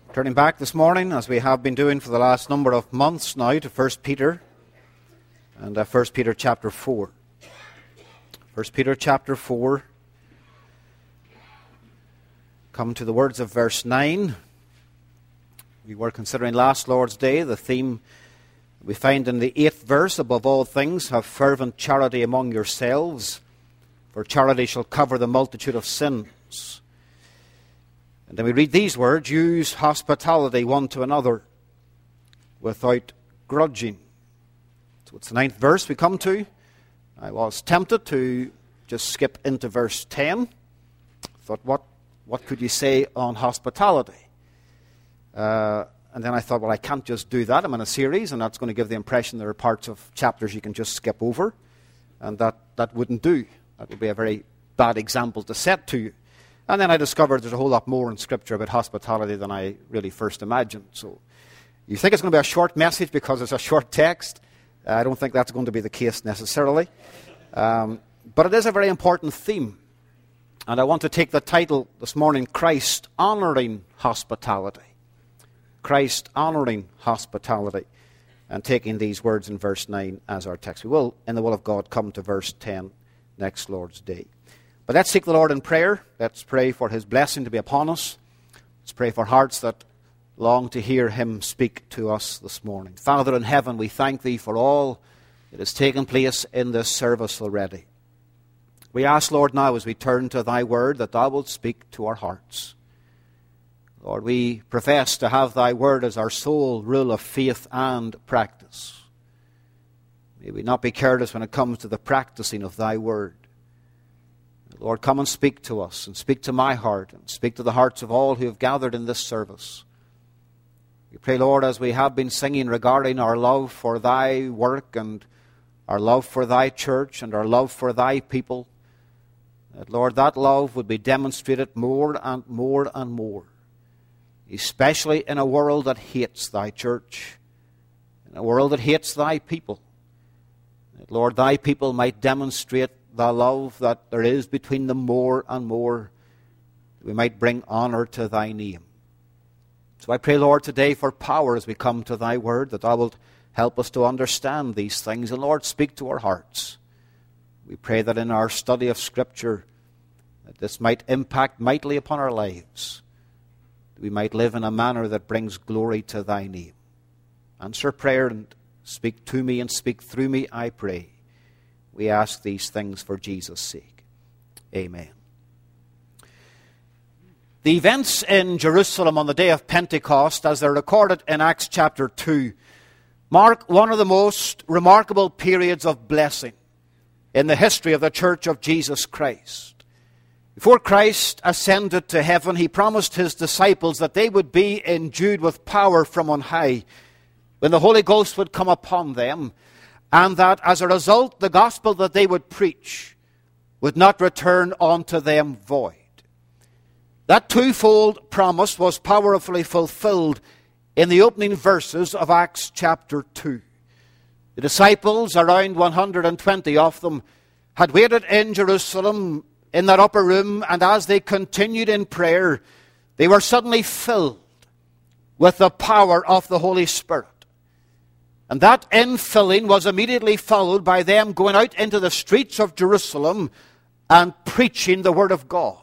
Turning back this morning, as we have been doing for the last number of months now, to 1 Peter and 1 Peter chapter 4. 1 Peter chapter 4. Come to the words of verse 9. We were considering last Lord's Day the theme we find in the 8th verse, above all things, have fervent charity among yourselves, for charity shall cover the multitude of sins. And then we read these words, use hospitality one to another without grudging. So it's the 9th verse we come to. I was tempted to just skip into verse 10. Thought, what could you say on hospitality? And then I thought, well, I can't just do that. I'm in a series, and that's going to give the impression there are parts of chapters you can just skip over. And that wouldn't do. That would be a very bad example to set to you. And then I discovered there's a whole lot more in Scripture about hospitality than I really first imagined. So you think it's going to be a short message because it's a short text. I don't think that's going to be the case necessarily. But it is a very important theme. And I want to take the title this morning, Christ Honoring Hospitality. Christ Honoring Hospitality. And taking these words in verse 9 as our text. We will, in the will of God, come to verse 10 next Lord's Day. But let's seek the Lord in prayer. Let's pray for His blessing to be upon us. Let's pray for hearts that long to hear Him speak to us this morning. Father in heaven, we thank Thee for all that has taken place in this service already. We ask, Lord, now as we turn to Thy word, that Thou wilt speak to our hearts. Lord, we profess to have Thy word as our sole rule of faith and practice. May we not be careless when it comes to the practicing of Thy word. Lord, come and speak to us, and speak to my heart, and speak to the hearts of all who have gathered in this service. We pray, Lord, as we have been singing regarding our love for Thy work, and our love for Thy church, and our love for Thy people, that, Lord, that love would be demonstrated more and more and more, especially in a world that hates Thy church, in a world that hates Thy people. That, Lord, Thy people might demonstrate the love that there is between them more and more, that we might bring honor to Thy name. So I pray, Lord, today for power as we come to Thy word, that Thou wilt help us to understand these things. And Lord, speak to our hearts. We pray that in our study of Scripture, that this might impact mightily upon our lives, that we might live in a manner that brings glory to Thy name. Answer prayer and speak to me and speak through me, I pray. We ask these things for Jesus' sake. Amen. The events in Jerusalem on the day of Pentecost, as they're recorded in Acts chapter 2, mark one of the most remarkable periods of blessing in the history of the Church of Jesus Christ. Before Christ ascended to heaven, He promised His disciples that they would be endued with power from on high when the Holy Ghost would come upon them, and that as a result, the gospel that they would preach would not return unto them void. That twofold promise was powerfully fulfilled in the opening verses of Acts chapter 2. The disciples, around 120 of them, had waited in Jerusalem in that upper room, and as they continued in prayer, they were suddenly filled with the power of the Holy Spirit. And that infilling was immediately followed by them going out into the streets of Jerusalem and preaching the Word of God.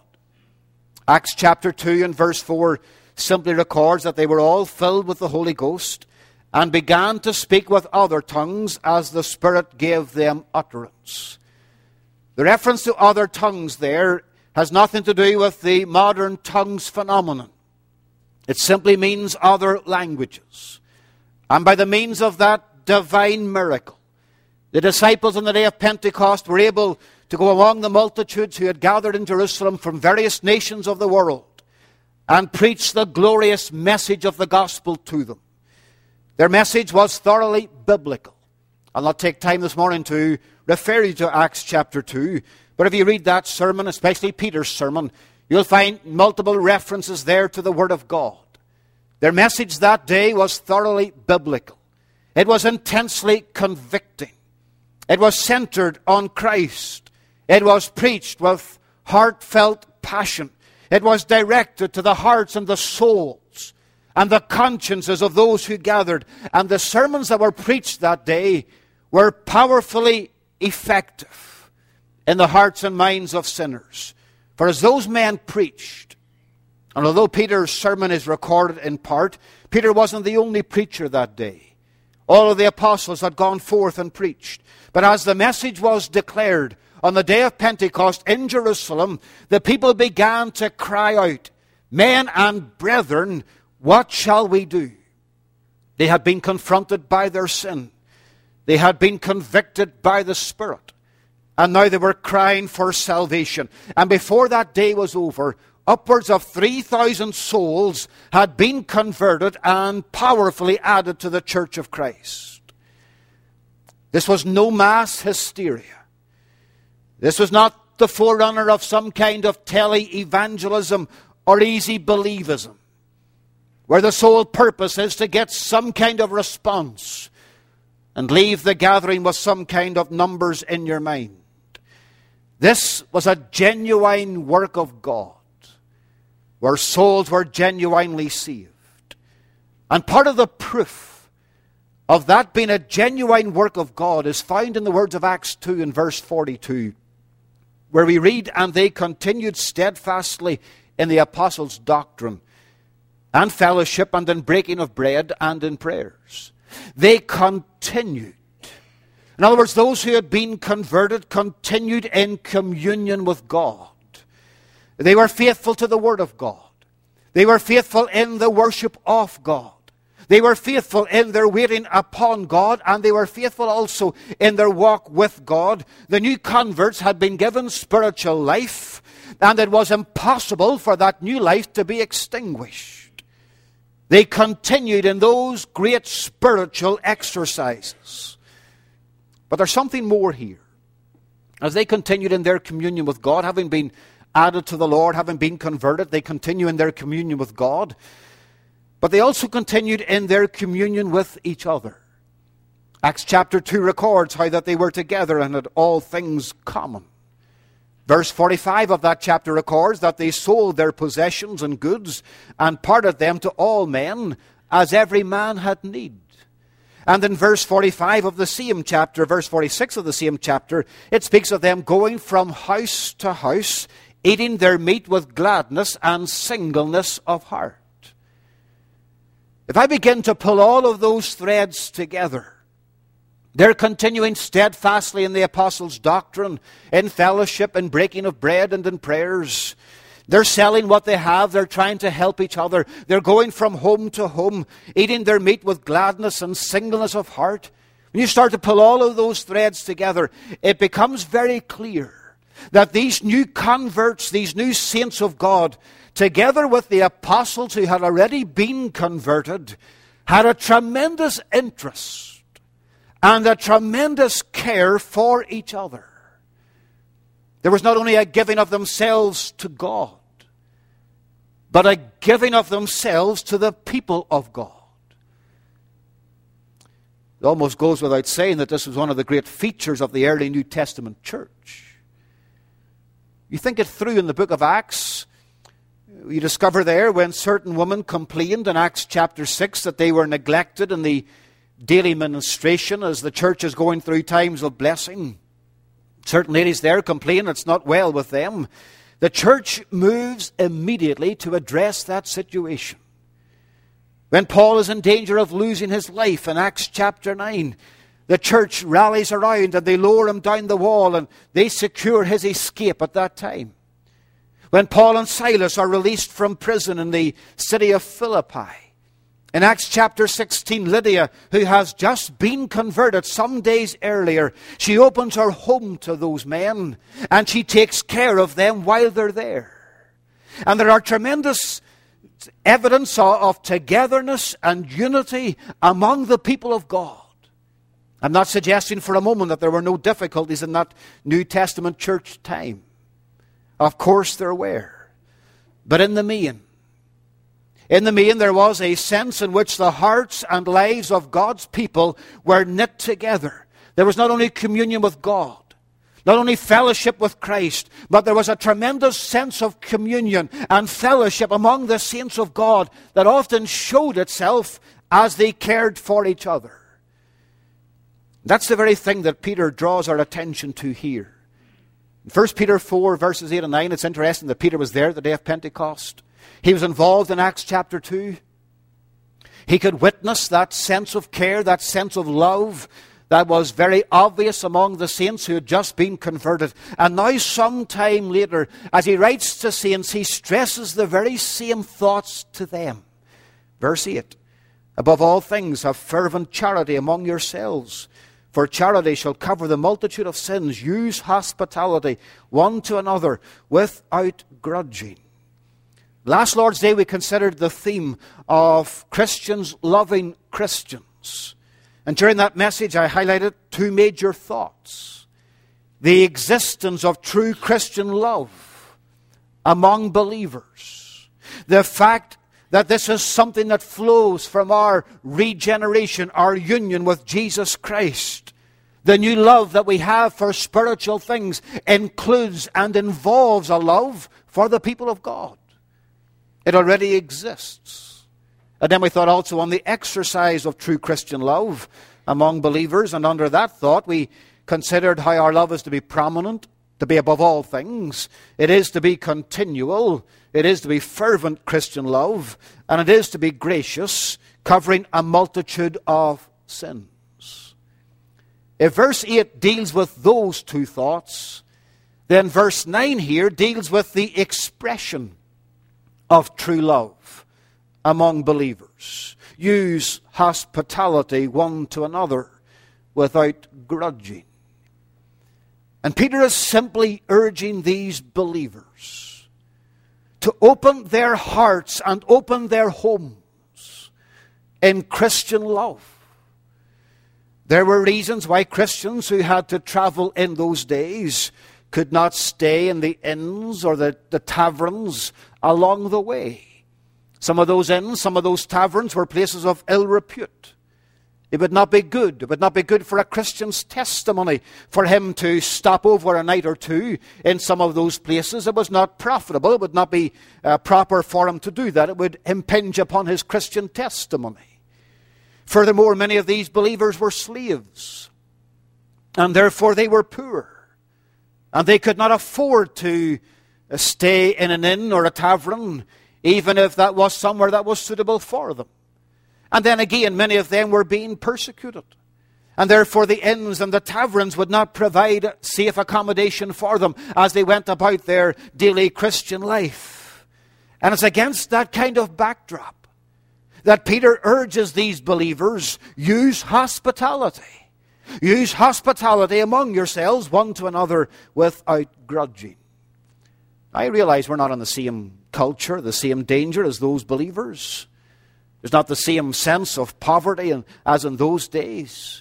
Acts chapter 2 and verse 4 simply records that they were all filled with the Holy Ghost and began to speak with other tongues as the Spirit gave them utterance. The reference to other tongues there has nothing to do with the modern tongues phenomenon. It simply means other languages. And by the means of that divine miracle, the disciples on the day of Pentecost were able to go among the multitudes who had gathered in Jerusalem from various nations of the world and preach the glorious message of the gospel to them. Their message was thoroughly biblical. I'll not take time this morning to refer you to Acts chapter 2, but if you read that sermon, especially Peter's sermon, you'll find multiple references there to the Word of God. Their message that day was thoroughly biblical. It was intensely convicting. It was centered on Christ. It was preached with heartfelt passion. It was directed to the hearts and the souls and the consciences of those who gathered. And the sermons that were preached that day were powerfully effective in the hearts and minds of sinners. For as those men preached, and although Peter's sermon is recorded in part, Peter wasn't the only preacher that day. All of the apostles had gone forth and preached. But as the message was declared on the day of Pentecost in Jerusalem, the people began to cry out, "Men and brethren, what shall we do?" They had been confronted by their sin. They had been convicted by the Spirit. And now they were crying for salvation. And before that day was over, upwards of 3,000 souls had been converted and powerfully added to the Church of Christ. This was no mass hysteria. This was not the forerunner of some kind of tele-evangelism or easy believism, where the sole purpose is to get some kind of response and leave the gathering with some kind of numbers in your mind. This was a genuine work of God, where souls were genuinely saved. And part of the proof of that being a genuine work of God is found in the words of Acts 2 and verse 42, where we read, "And they continued steadfastly in the apostles' doctrine and fellowship and in breaking of bread and in prayers." They continued. In other words, those who had been converted continued in communion with God. They were faithful to the Word of God. They were faithful in the worship of God. They were faithful in their waiting upon God, and they were faithful also in their walk with God. The new converts had been given spiritual life, and it was impossible for that new life to be extinguished. They continued in those great spiritual exercises. But there's something more here. As they continued in their communion with God, having been added to the Lord, having been converted, they continue in their communion with God. But they also continued in their communion with each other. Acts chapter 2 records how that they were together and had all things common. Verse 45 of that chapter records that they sold their possessions and goods and parted them to all men as every man had need. And in verse 45 of the same chapter, verse 46 of the same chapter, it speaks of them going from house to house, eating their meat with gladness and singleness of heart. If I begin to pull all of those threads together, they're continuing steadfastly in the apostles' doctrine, in fellowship, in breaking of bread and in prayers. They're selling what they have. They're trying to help each other. They're going from home to home, eating their meat with gladness and singleness of heart. When you start to pull all of those threads together, it becomes very clear that these new converts, these new saints of God, together with the apostles who had already been converted, had a tremendous interest and a tremendous care for each other. There was not only a giving of themselves to God, but a giving of themselves to the people of God. It almost goes without saying that this was one of the great features of the early New Testament church. You think it through in the book of Acts, you discover there when certain women complained in Acts chapter 6 that they were neglected in the daily ministration as the church is going through times of blessing. Certain ladies there complain it's not well with them. The church moves immediately to address that situation. When Paul is in danger of losing his life in Acts chapter 9, the church rallies around and they lower him down the wall and they secure his escape at that time. When Paul and Silas are released from prison in the city of Philippi, in Acts chapter 16, Lydia, who has just been converted some days earlier, she opens her home to those men and she takes care of them while they're there. And there are tremendous evidence of togetherness and unity among the people of God. I'm not suggesting for a moment that there were no difficulties in that New Testament church time. Of course there were. But in the main, there was a sense in which the hearts and lives of God's people were knit together. There was not only communion with God, Not only fellowship with Christ, but there was a tremendous sense of communion and fellowship among the saints of God that often showed itself as they cared for each other. That's the very thing that Peter draws our attention to here. In 1 Peter 4, verses 8 and 9, it's interesting that Peter was there the day of Pentecost. He was involved in Acts chapter 2. He could witness that sense of care, that sense of love that was very obvious among the saints who had just been converted. And now, some time later, as he writes to saints, he stresses the very same thoughts to them. Verse 8, above all things, have fervent charity among yourselves, for charity shall cover the multitude of sins. Use hospitality one to another without grudging. Last Lord's Day, we considered the theme of Christians loving Christians. And during that message, I highlighted two major thoughts. The existence of true Christian love among believers. The fact that this is something that flows from our regeneration, our union with Jesus Christ. The new love that we have for spiritual things includes and involves a love for the people of God. It already exists. And then we thought also on the exercise of true Christian love among believers. And under that thought, we considered how our love is to be prominent, to be above all things. It is to be continual. It is to be fervent Christian love. And it is to be gracious, covering a multitude of sins. If verse 8 deals with those two thoughts, then verse 9 here deals with the expression of true love among believers. Use hospitality one to another without grudging. And Peter is simply urging these believers to open their hearts and open their homes in Christian love. There were reasons why Christians who had to travel in those days could not stay in the inns or the taverns along the way. Some of those inns, some of those taverns were places of ill repute. It would not be good. It would not be good for a Christian's testimony for him to stop over a night or two in some of those places. It was not profitable. It would not be proper for him to do that. It would impinge upon his Christian testimony. Furthermore, many of these believers were slaves, and therefore they were poor. And they could not afford to stay in an inn or a tavern, even if that was somewhere that was suitable for them. And then again, many of them were being persecuted. And therefore the inns and the taverns would not provide safe accommodation for them as they went about their daily Christian life. And it's against that kind of backdrop that Peter urges these believers, use hospitality. Use hospitality among yourselves, one to another, without grudging. I realize we're not in the same culture, the same danger as those believers. There's not the same sense of poverty as in those days.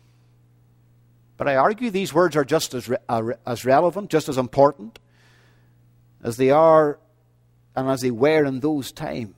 But I argue these words are just as relevant, just as important as they are and as they were in those times.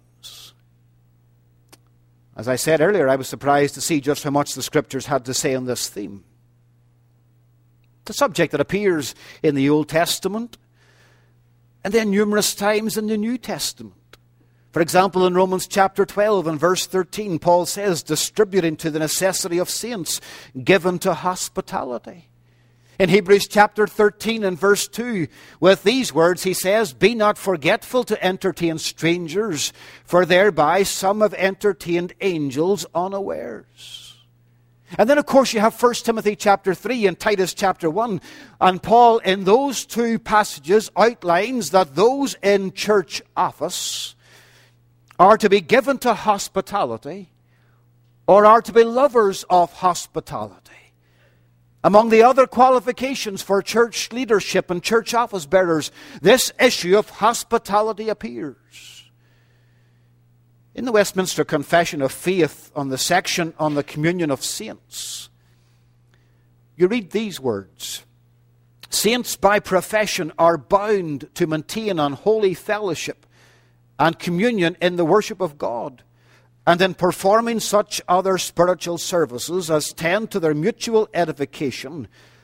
As I said earlier, I was surprised to see just how much the Scriptures had to say on this theme. It's a subject that appears in the Old Testament and then numerous times in the New Testament. For example, in Romans chapter 12 and verse 13, Paul says, distributing to the necessity of saints, given to hospitality. In Hebrews chapter 13 and verse 2, with these words he says, be not forgetful to entertain strangers, for thereby some have entertained angels unawares. And then of course you have 1 Timothy chapter 3 and Titus chapter 1. And Paul in those two passages outlines that those in church office are to be given to hospitality or are to be lovers of hospitality. Among the other qualifications for church leadership and church office bearers, this issue of hospitality appears. In the Westminster Confession of Faith, on the section on the communion of saints, you read these words, saints by profession are bound to maintain unholy fellowship and communion in the worship of God, and in performing such other spiritual services as tend to their mutual edification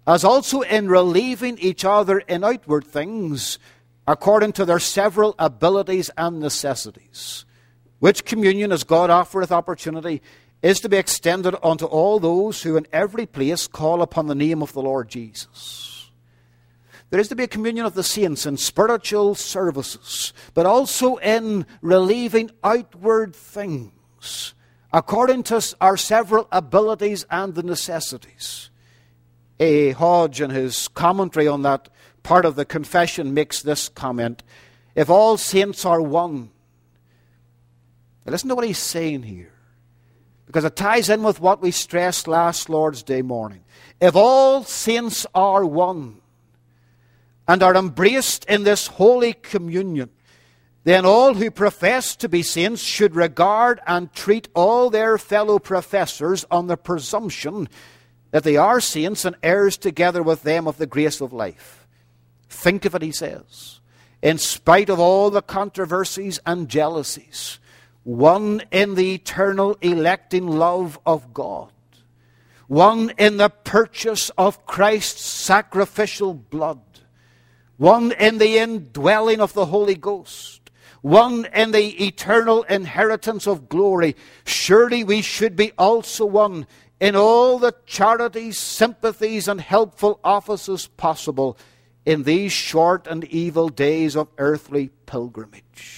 as also in relieving each other in outward things, according to their several abilities and necessities. Which communion, as God offereth opportunity, is to be extended unto all those who in every place call upon the name of the Lord Jesus. There is to be a communion of the saints in spiritual services, but also in relieving outward things, according to our several abilities and the necessities. A. Hodge, in his commentary on that part of the confession, makes this comment: if all saints are one. Now listen to what he's saying here, because it ties in with what we stressed last Lord's Day morning. If all saints are one and are embraced in this holy communion, then all who profess to be saints should regard and treat all their fellow professors on the presumption that they are saints and heirs together with them of the grace of life. Think of it, he says. In spite of all the controversies and jealousies, one in the eternal electing love of God, one in the purchase of Christ's sacrificial blood, one in the indwelling of the Holy Ghost, one in the eternal inheritance of glory. Surely we should be also one in all the charities, sympathies, and helpful offices possible in these short and evil days of earthly pilgrimage.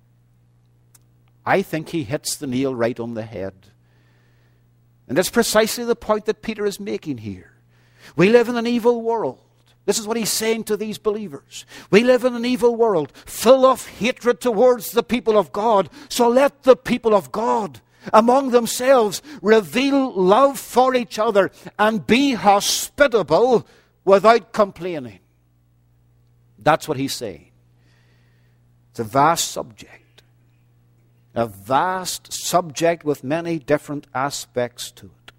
I think he hits the nail right on the head. And that's precisely the point that Peter is making here. We live in an evil world. This is what he's saying to these believers. We live in an evil world full of hatred towards the people of God. So let the people of God among themselves reveal love for each other and be hospitable without complaining. That's what he's saying. It's a vast subject. A vast subject with many different aspects to it.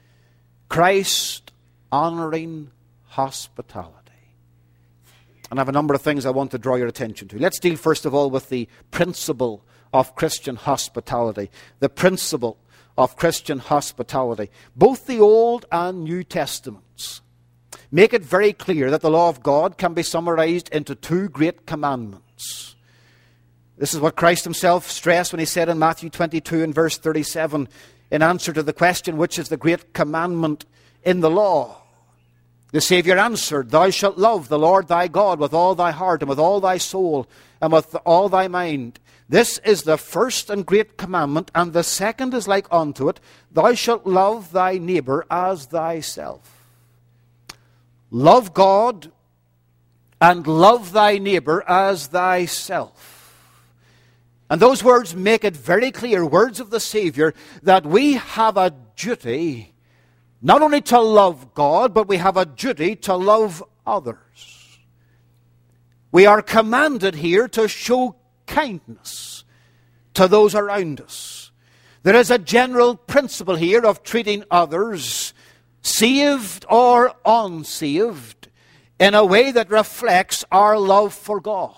Christ honoring hospitality. And I have a number of things I want to draw your attention to. Let's deal first of all with the principle of Christian hospitality. The principle of Christian hospitality. Both the Old and New Testaments make it very clear that the law of God can be summarized into two great commandments. This is what Christ himself stressed when he said in Matthew 22 and verse 37, in answer to the question, which is the great commandment in the law? The Savior answered, thou shalt love the Lord thy God with all thy heart and with all thy soul and with all thy mind. This is the first and great commandment, and the second is like unto it, thou shalt love thy neighbor as thyself. Love God and love thy neighbor as thyself. And those words make it very clear, words of the Savior, that we have a duty not only to love God, but we have a duty to love others. We are commanded here to show kindness to those around us. There is a general principle here of treating others, saved or unsaved, in a way that reflects our love for God.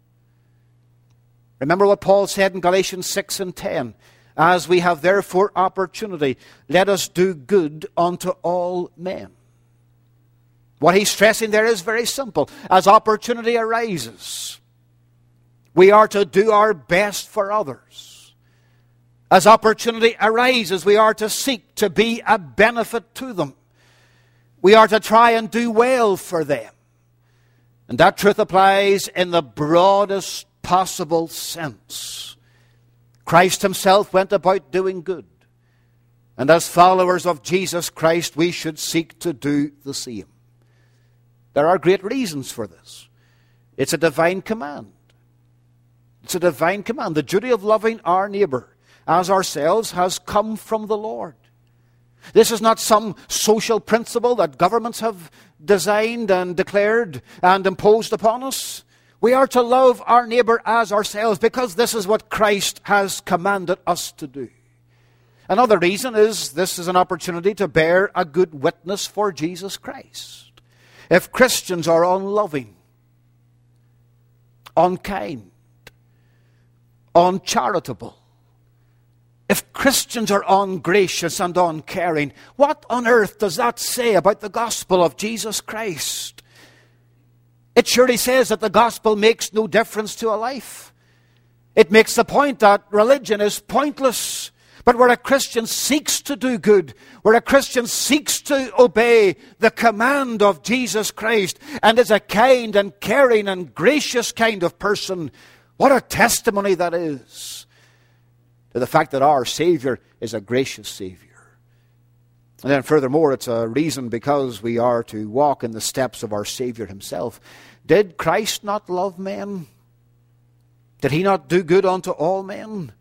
Remember what Paul said in Galatians 6 and 10. As we have therefore opportunity, let us do good unto all men. What he's stressing there is very simple. As opportunity arises, we are to do our best for others. As opportunity arises, we are to seek to be a benefit to them. We are to try and do well for them. And that truth applies in the broadest possible sense. Christ himself went about doing good. And as followers of Jesus Christ, we should seek to do the same. There are great reasons for this. It's a divine command. It's a divine command. The duty of loving our neighbor as ourselves has come from the Lord. This is not some social principle that governments have designed and declared and imposed upon us. We are to love our neighbor as ourselves because this is what Christ has commanded us to do. Another reason is this is an opportunity to bear a good witness for Jesus Christ. If Christians are unloving, unkind, uncharitable, if Christians are ungracious and uncaring, what on earth does that say about the gospel of Jesus Christ? It surely says that the gospel makes no difference to a life. It makes the point that religion is pointless. But where a Christian seeks to do good, where a Christian seeks to obey the command of Jesus Christ and is a kind and caring and gracious kind of person, what a testimony that is to the fact that our Savior is a gracious Savior. And then furthermore, it's a reason because we are to walk in the steps of our Savior himself. Did Christ not love men? Did he not do good unto all men?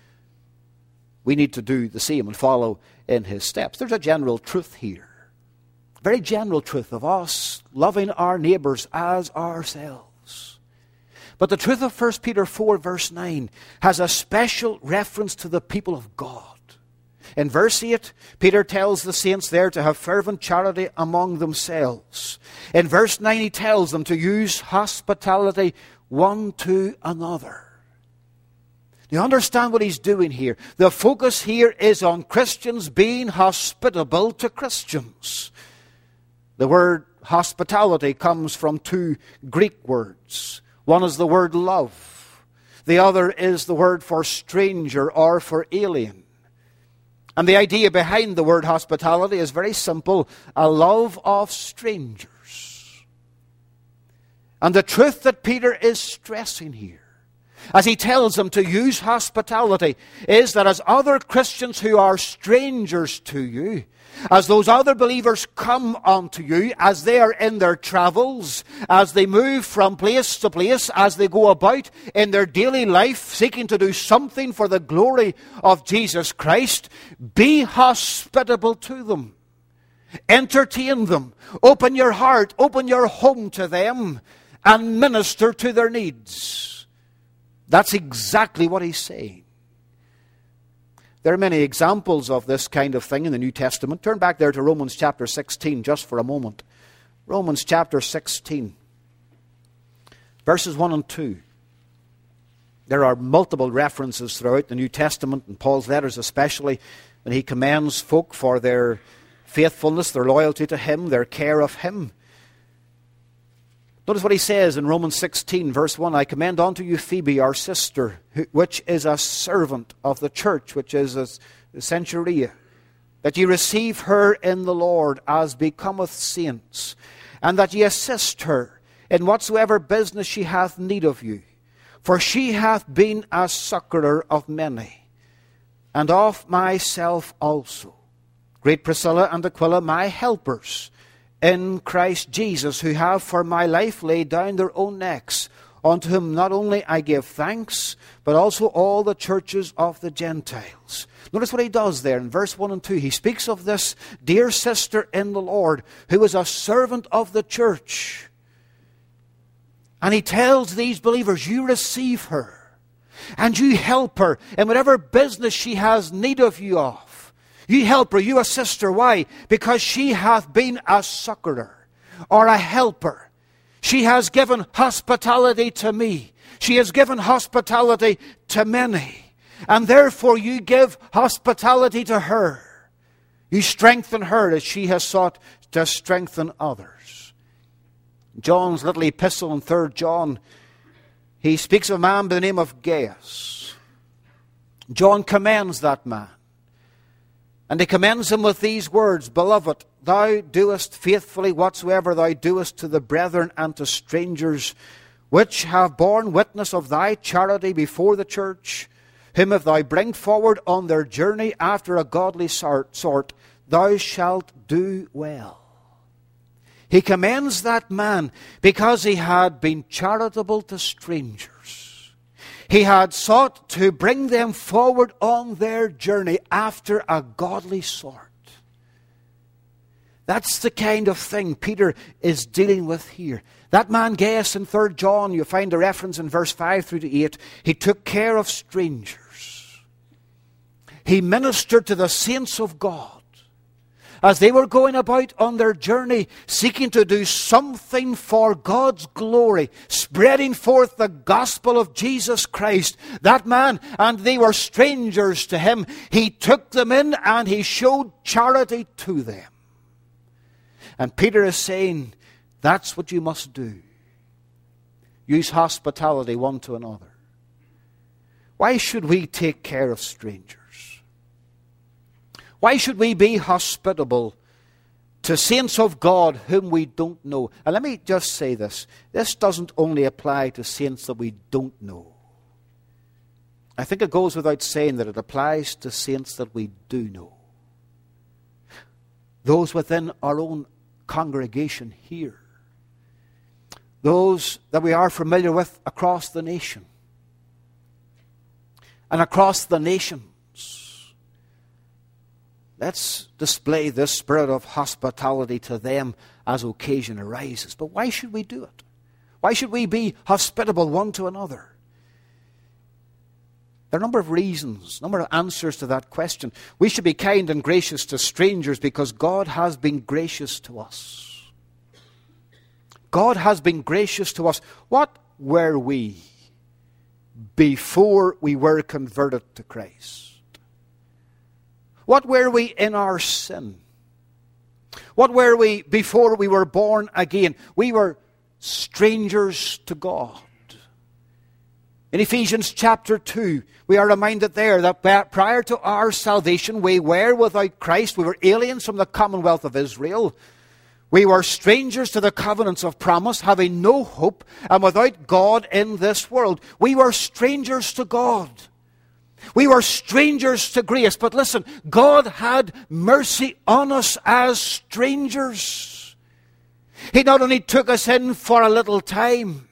We need to do the same and follow in his steps. There's a general truth here. Very general truth of us loving our neighbours as ourselves. But the truth of 1 Peter 4 verse 9 has a special reference to the people of God. In verse 8, Peter tells the saints there to have fervent charity among themselves. In verse 9, he tells them to use hospitality one to another. You understand what he's doing here? The focus here is on Christians being hospitable to Christians. The word hospitality comes from two Greek words. One is the word love. The other is the word for stranger or for alien. And the idea behind the word hospitality is very simple: a love of strangers. And the truth that Peter is stressing here, as he tells them to use hospitality, is that as other Christians who are strangers to you, as those other believers come unto you, as they are in their travels, as they move from place to place, as they go about in their daily life seeking to do something for the glory of Jesus Christ, be hospitable to them. Entertain them. Open your heart, open your home to them, and minister to their needs. That's exactly what he's saying. There are many examples of this kind of thing in the New Testament. Turn back there to Romans chapter 16 just for a moment. Romans chapter 16, verses 1 and 2. There are multiple references throughout the New Testament, and Paul's letters especially, when he commends folk for their faithfulness, their loyalty to him, their care of him. Notice what he says in Romans 16, verse 1. I commend unto you Phoebe, our sister, which is a servant of the church, which is a centuria, that ye receive her in the Lord as becometh saints, and that ye assist her in whatsoever business she hath need of you. For she hath been a succourer of many, and of myself also. Great Priscilla and Aquila, my helpers in Christ Jesus, who have for my life laid down their own necks, unto whom not only I give thanks, but also all the churches of the Gentiles. Notice what he does there in verse 1 and 2. He speaks of this dear sister in the Lord, who is a servant of the church. And he tells these believers, you receive her, and you help her in whatever business she has need of you of. You help her, you assist her. Why? Because she hath been a succourer or a helper. She has given hospitality to me. She has given hospitality to many. And therefore you give hospitality to her. You strengthen her as she has sought to strengthen others. John's little epistle in 3 John, he speaks of a man by the name of Gaius. John commends that man. And he commends him with these words, Beloved, thou doest faithfully whatsoever thou doest to the brethren and to strangers, which have borne witness of thy charity before the church, whom if thou bring forward on their journey after a godly sort, thou shalt do well. He commends that man because he had been charitable to strangers. He had sought to bring them forward on their journey after a godly sort. That's the kind of thing Peter is dealing with here. That man Gaius in 3 John, you find a reference in verse 5 through to 8. He took care of strangers. He ministered to the saints of God. as they were going about on their journey, seeking to do something for God's glory, spreading forth the gospel of Jesus Christ, that man, and they were strangers to him, he took them in and he showed charity to them. And Peter is saying, that's what you must do. Use hospitality one to another. Why should we take care of strangers? Why should we be hospitable to saints of God whom we don't know? And let me just say this. This doesn't only apply to saints that we don't know. I think it goes without saying that it applies to saints that we do know. Those within our own congregation here. Those that we are familiar with across the nation. And across the nations. Let's display this spirit of hospitality to them as occasion arises. But why should we do it? Why should we be hospitable one to another? There are a number of reasons, a number of answers to that question. We should be kind and gracious to strangers because God has been gracious to us. God has been gracious to us. What were we before we were converted to Christ? What were we in our sin? What were we before we were born again? We were strangers to God. In Ephesians chapter 2, we are reminded there that prior to our salvation, we were without Christ. We were aliens from the commonwealth of Israel. We were strangers to the covenants of promise, having no hope, and without God in this world. We were strangers to God. We were strangers to grace. But listen, God had mercy on us as strangers. He not only took us in for a little time,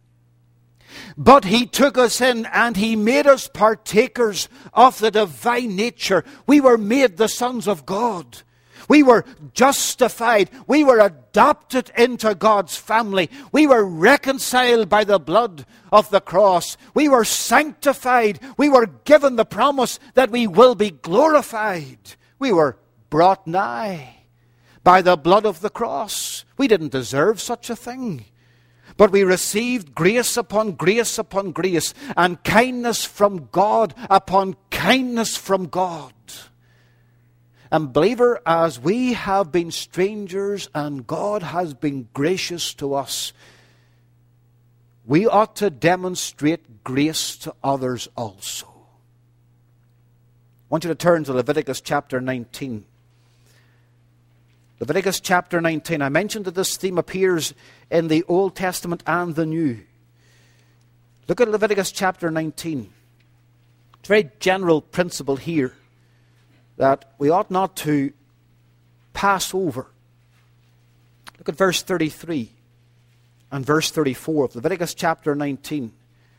but He took us in and He made us partakers of the divine nature. We were made the sons of God. We were justified. We were adopted into God's family. We were reconciled by the blood of the cross. We were sanctified. We were given the promise that we will be glorified. We were brought nigh by the blood of the cross. We didn't deserve such a thing. But we received grace upon grace upon grace, and kindness from God upon kindness from God. And believer, as we have been strangers and God has been gracious to us, we ought to demonstrate grace to others also. I want you to turn to Leviticus chapter 19. Leviticus chapter 19. I mentioned that this theme appears in the Old Testament and the New. Look at Leviticus chapter 19. It's a very general principle here that we ought not to pass over. Look at verse 33 and verse 34 of Leviticus chapter 19.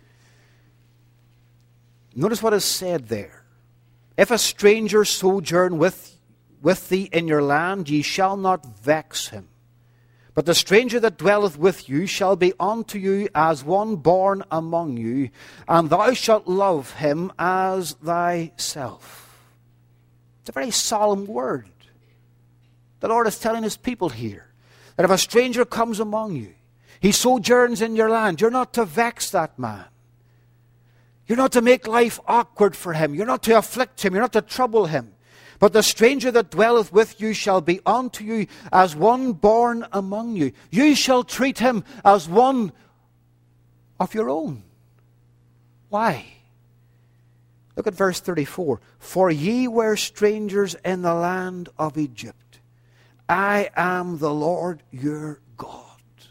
Notice what is said there. If a stranger sojourn with thee in your land, ye shall not vex him. But the stranger that dwelleth with you shall be unto you as one born among you, and thou shalt love him as thyself. It's a very solemn word. The Lord is telling His people here that if a stranger comes among you, he sojourns in your land, you're not to vex that man. You're not to make life awkward for him. You're not to afflict him. You're not to trouble him. But the stranger that dwelleth with you shall be unto you as one born among you. You shall treat him as one of your own. Why? Look at verse 34. For ye were strangers in the land of Egypt. I am the Lord your God.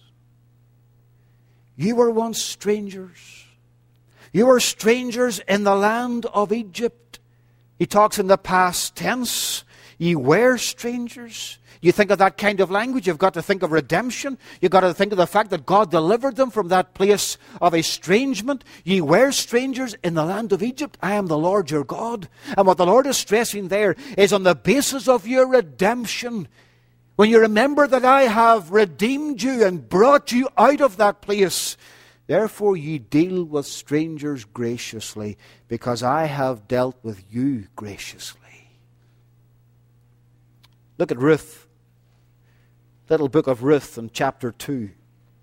You were once strangers. You were strangers in the land of Egypt. He talks in the past tense. Ye were strangers. You think of that kind of language, you've got to think of redemption. You've got to think of the fact that God delivered them from that place of estrangement. Ye were strangers in the land of Egypt. I am the Lord your God. And what the Lord is stressing there is on the basis of your redemption. When you remember that I have redeemed you and brought you out of that place, therefore ye deal with strangers graciously, because I have dealt with you graciously. Look at Ruth. Little book of Ruth in chapter 2.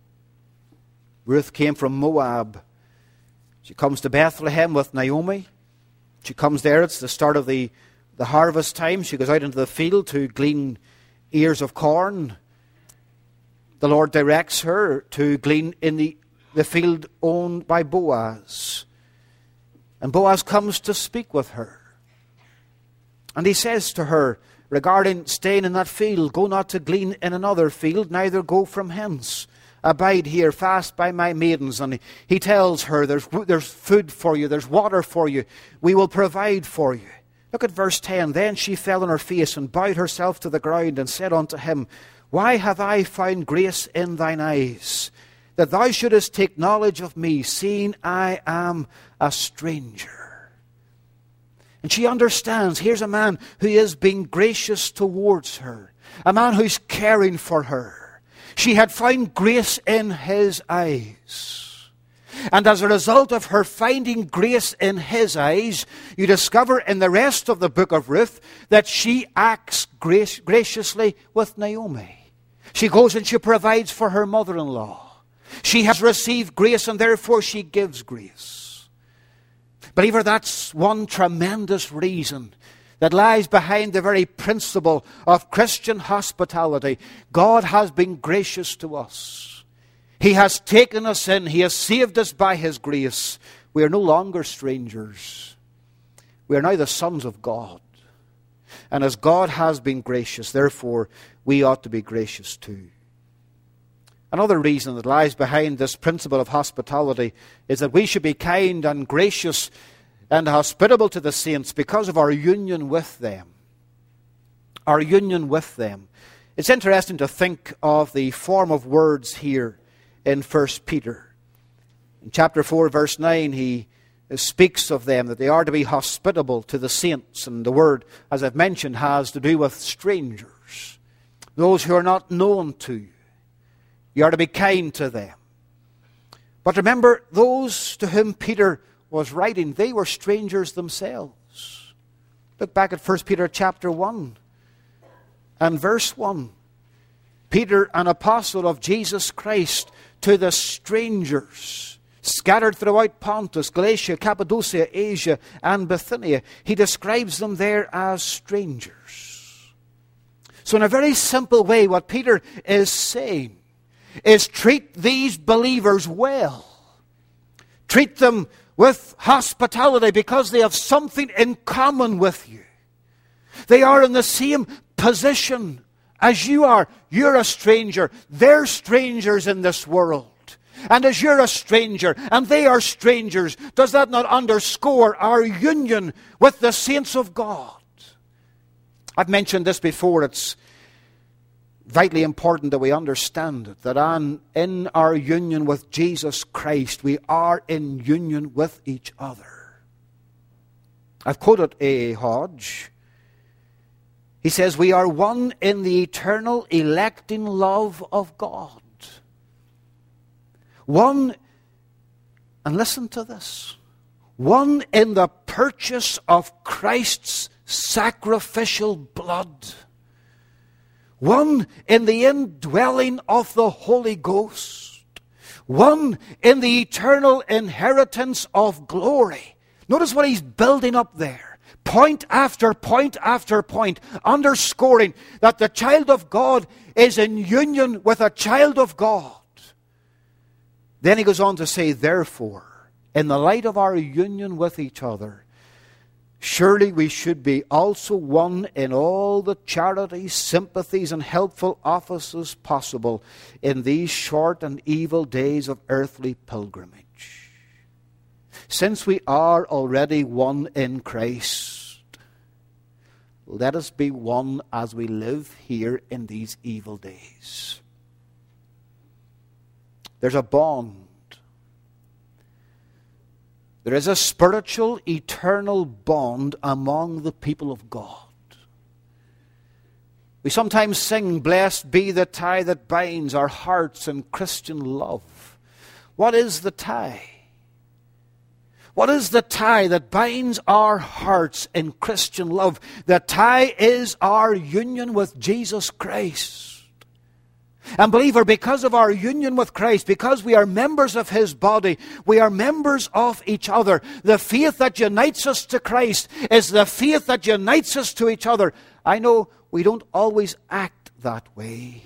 Ruth came from Moab. She comes to Bethlehem with Naomi. She comes there. It's the start of the harvest time. She goes out into the field to glean ears of corn. The Lord directs her to glean in the field owned by Boaz. And Boaz comes to speak with her. And he says to her, regarding staying in that field, go not to glean in another field, neither go from hence. Abide here fast by my maidens. And he tells her, there's food for you, there's water for you, we will provide for you. Look at verse 10. Then she fell on her face and bowed herself to the ground and said unto him, why have I found grace in thine eyes, that thou shouldest take knowledge of me, seeing I am a stranger? And she understands, here's a man who is being gracious towards her, a man who's caring for her. She had found grace in his eyes. And as a result of her finding grace in his eyes, you discover in the rest of the book of Ruth that she acts graciously with Naomi. She goes and she provides for her mother-in-law. She has received grace and therefore she gives grace. Believer, that's one tremendous reason that lies behind the very principle of Christian hospitality. God has been gracious to us. He has taken us in. He has saved us by His grace. We are no longer strangers. We are now the sons of God. And as God has been gracious, therefore we ought to be gracious too. Another reason that lies behind this principle of hospitality is that we should be kind and gracious and hospitable to the saints because of our union with them. Our union with them. It's interesting to think of the form of words here in 1 Peter. In chapter 4, verse 9, he speaks of them, that they are to be hospitable to the saints. And the word, as I've mentioned, has to do with strangers, those who are not known to you. You are to be kind to them. But remember, those to whom Peter was writing, they were strangers themselves. Look back at 1 Peter chapter 1 and verse 1. Peter, an apostle of Jesus Christ, to the strangers scattered throughout Pontus, Galatia, Cappadocia, Asia, and Bithynia. He describes them there as strangers. So in a very simple way, what Peter is saying is treat these believers well. Treat them with hospitality because they have something in common with you. They are in the same position as you are. You're a stranger. They're strangers in this world. And as you're a stranger and they are strangers, does that not underscore our union with the saints of God? I've mentioned this before. It's vitally important that we understand it, that in our union with Jesus Christ, we are in union with each other. I've quoted A.A. Hodge. He says, we are one in the eternal electing love of God. One, and listen to this, one in the purchase of Christ's sacrificial blood. One in the indwelling of the Holy Ghost. One in the eternal inheritance of glory. Notice what he's building up there. Point after point after point, underscoring that the child of God is in union with a child of God. Then he goes on to say, therefore, in the light of our union with each other, surely we should be also one in all the charities, sympathies, and helpful offices possible in these short and evil days of earthly pilgrimage. Since we are already one in Christ, let us be one as we live here in these evil days. There's a bond. There is a spiritual, eternal bond among the people of God. We sometimes sing, blessed be the tie that binds our hearts in Christian love. What is the tie? What is the tie that binds our hearts in Christian love? The tie is our union with Jesus Christ. And believer, because of our union with Christ, because we are members of His body, we are members of each other. The faith that unites us to Christ is the faith that unites us to each other. I know we don't always act that way.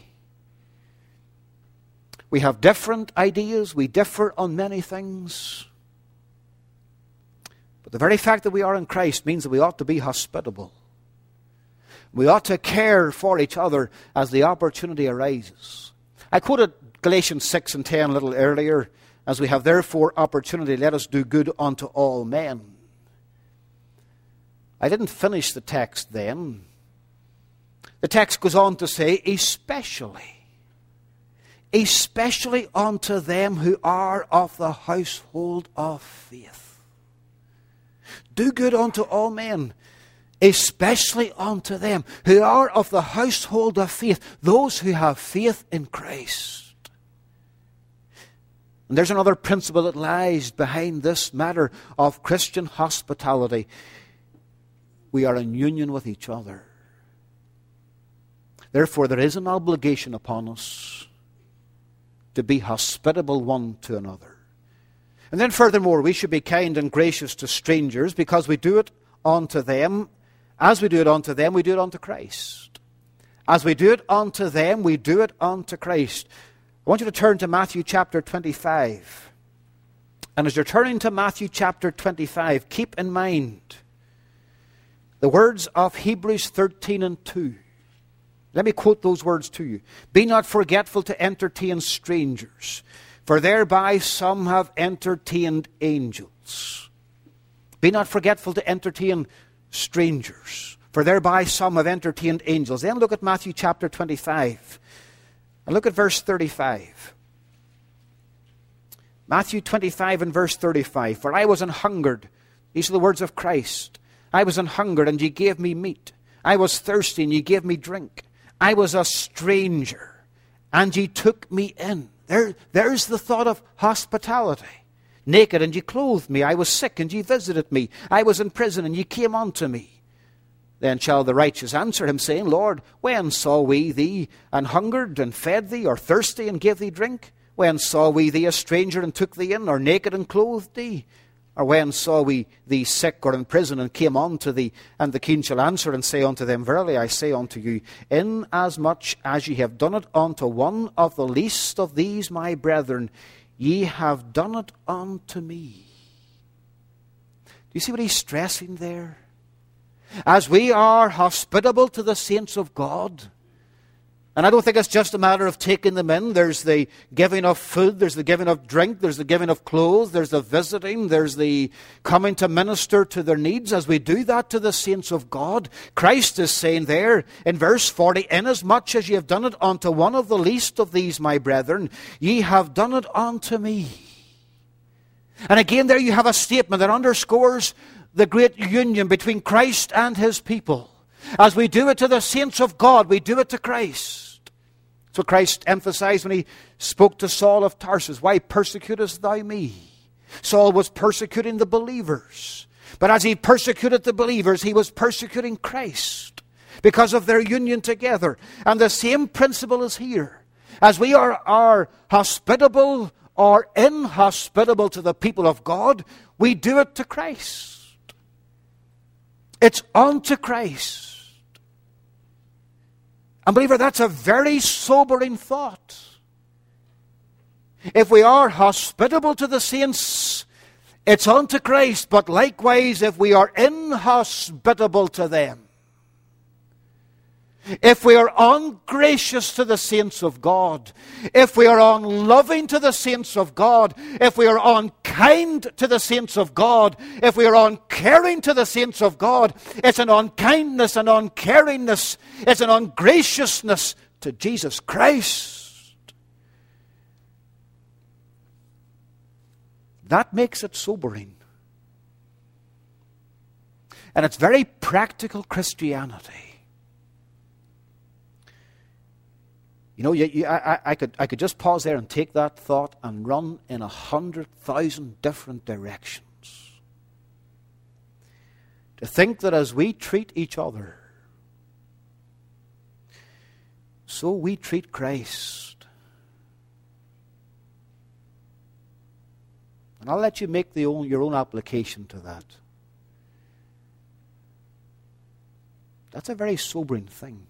We have different ideas. We differ on many things. But the very fact that we are in Christ means that we ought to be hospitable. We ought to care for each other as the opportunity arises. I quoted Galatians 6 and 10 a little earlier. As we have therefore opportunity, let us do good unto all men. I didn't finish the text then. The text goes on to say, especially unto them who are of the household of faith. Do good unto all men, especially unto them who are of the household of faith, those who have faith in Christ. And there's another principle that lies behind this matter of Christian hospitality. We are in union with each other. Therefore, there is an obligation upon us to be hospitable one to another. And then furthermore, we should be kind and gracious to strangers because we do it unto them. As we do it unto them, we do it unto Christ. As we do it unto them, we do it unto Christ. I want you to turn to Matthew chapter 25. And as you're turning to Matthew chapter 25, keep in mind the words of Hebrews 13 and 2. Let me quote those words to you. Be not forgetful to entertain strangers, for thereby some have entertained angels. Be not forgetful to entertain strangers, for thereby some have entertained angels. Then look at Matthew chapter 25, and look at verse 35. Matthew 25 and verse 35. For I was an hungered, these are the words of Christ. I was an hungered, and ye gave me meat. I was thirsty, and ye gave me drink. I was a stranger, and ye took me in. There's the thought of hospitality. Naked, and ye clothed me. I was sick, and ye visited me. I was in prison, and ye came unto me. Then shall the righteous answer him, saying, Lord, when saw we thee an hungered, and fed thee, or thirsty, and gave thee drink? When saw we thee a stranger, and took thee in, or naked, and clothed thee? Or when saw we thee sick or in prison, and came unto thee? And the king shall answer and say unto them, Verily I say unto you, inasmuch as ye have done it unto one of the least of these my brethren, ye have done it unto me. Do you see what he's stressing there? As we are hospitable to the saints of God, and I don't think it's just a matter of taking them in. There's the giving of food, there's the giving of drink, there's the giving of clothes, there's the visiting, there's the coming to minister to their needs. As we do that to the saints of God, Christ is saying there in verse 40, Inasmuch as ye have done it unto one of the least of these my brethren, ye have done it unto me. And again there you have a statement that underscores the great union between Christ and His people. As we do it to the saints of God, we do it to Christ. That's what Christ emphasized when He spoke to Saul of Tarsus. Why persecutest thou me? Saul was persecuting the believers. But as he persecuted the believers, he was persecuting Christ because of their union together. And the same principle is here. As we are hospitable or inhospitable to the people of God, we do it to Christ. It's unto Christ. And believer, that's a very sobering thought. If we are hospitable to the saints, it's unto Christ. But likewise, if we are inhospitable to them, if we are ungracious to the saints of God, if we are unloving to the saints of God, if we are unkind to the saints of God, if we are uncaring to the saints of God, it's an unkindness, an uncaringness, it's an ungraciousness to Jesus Christ. That makes it sobering. And it's very practical Christianity. You know, I could just pause there and take that thought and run in 100,000 different directions. To think that as we treat each other, so we treat Christ. And I'll let you make your own application to that. That's a very sobering thing.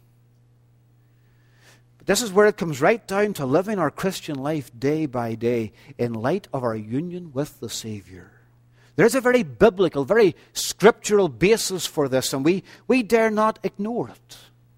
But this is where it comes right down to living our Christian life day by day in light of our union with the Savior. There's a very biblical, very scriptural basis for this, and we dare not ignore it.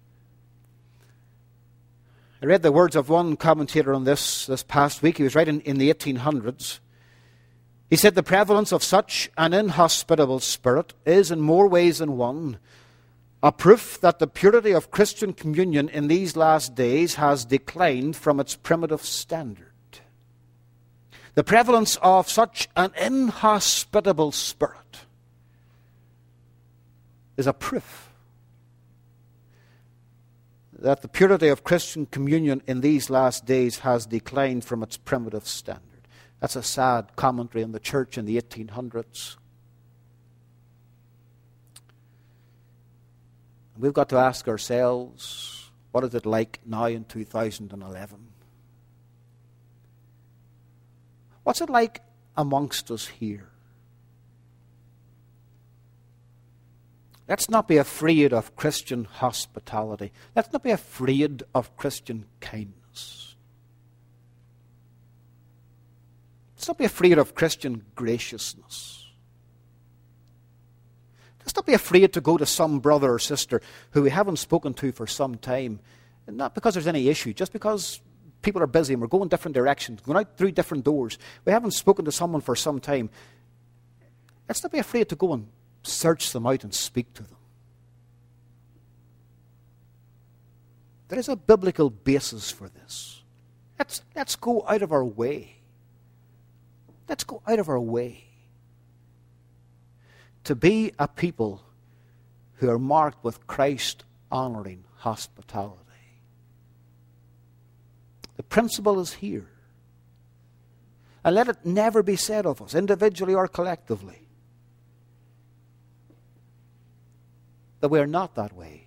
I read the words of one commentator on this past week. He was writing in the 1800s. He said, "The prevalence of such an inhospitable spirit is, in more ways than one, a proof that the purity of Christian communion in these last days has declined from its primitive standard. The prevalence of such an inhospitable spirit is a proof that the purity of Christian communion in these last days has declined from its primitive standard." That's a sad commentary on the church in the 1800s. We've got to ask ourselves, what is it like now in 2011? What's it like amongst us here? Let's not be afraid of Christian hospitality. Let's not be afraid of Christian kindness. Let's not be afraid of Christian graciousness. Let's not be afraid to go to some brother or sister who we haven't spoken to for some time. And not because there's any issue, just because people are busy and we're going different directions, going out through different doors. We haven't spoken to someone for some time. Let's not be afraid to go and search them out and speak to them. There is a biblical basis for this. Let's go out of our way. Let's go out of our way to be a people who are marked with Christ-honoring hospitality. The principle is here. And let it never be said of us, individually or collectively, that we are not that way.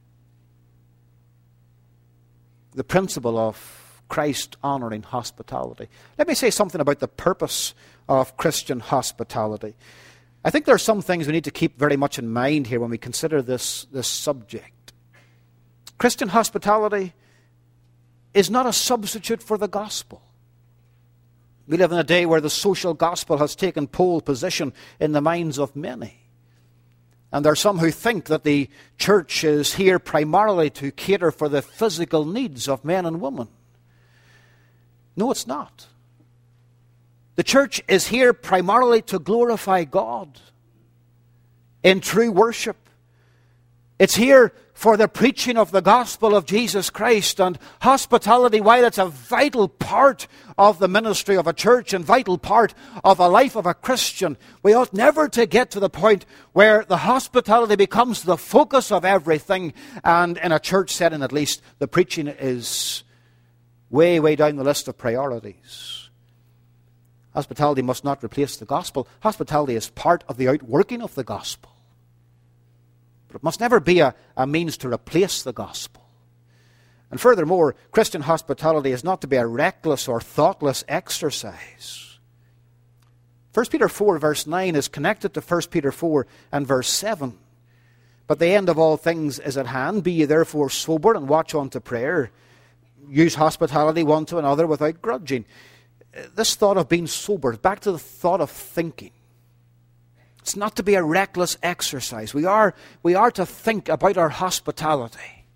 The principle of Christ-honoring hospitality. Let me say something about the purpose of Christian hospitality. I think there are some things we need to keep very much in mind here when we consider this subject. Christian hospitality is not a substitute for the gospel. We live in a day where the social gospel has taken pole position in the minds of many. And there are some who think that the church is here primarily to cater for the physical needs of men and women. No, it's not. The church is here primarily to glorify God in true worship. It's here for the preaching of the gospel of Jesus Christ. And hospitality, while it's a vital part of the ministry of a church and vital part of a life of a Christian, we ought never to get to the point where the hospitality becomes the focus of everything. And in a church setting at least, the preaching is way, way down the list of priorities. Hospitality must not replace the gospel. Hospitality is part of the outworking of the gospel. But it must never be a means to replace the gospel. And furthermore, Christian hospitality is not to be a reckless or thoughtless exercise. 1 Peter 4 verse 9 is connected to 1 Peter 4 and verse 7. But the end of all things is at hand. Be ye therefore sober and watch unto prayer. Use hospitality one to another without grudging. This thought of being sober, back to the thought of thinking. It's not to be a reckless exercise. We are to think about our hospitality.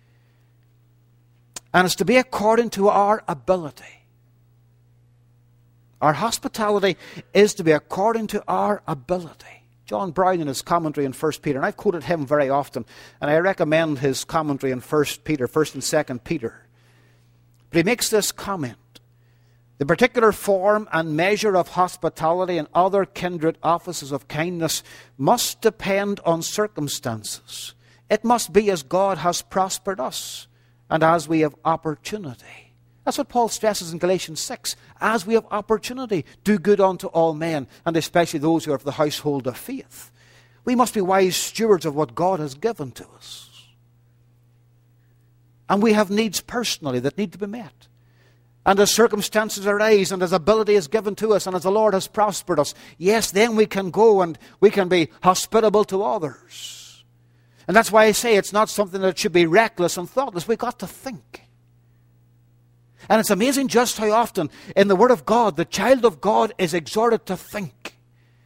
And it's to be according to our ability. Our hospitality is to be according to our ability. John Brown in his commentary in 1 Peter, and I've quoted him very often, and I recommend his commentary in 1 Peter, 1 and 2 Peter. But he makes this comment. The particular form and measure of hospitality and other kindred offices of kindness must depend on circumstances. It must be as God has prospered us and as we have opportunity. That's what Paul stresses in Galatians 6. As we have opportunity, do good unto all men, and especially those who are of the household of faith. We must be wise stewards of what God has given to us. And we have needs personally that need to be met. And as circumstances arise and as ability is given to us and as the Lord has prospered us, yes, then we can go and we can be hospitable to others. And that's why I say it's not something that should be reckless and thoughtless. We've got to think. And it's amazing just how often in the Word of God, the child of God is exhorted to think.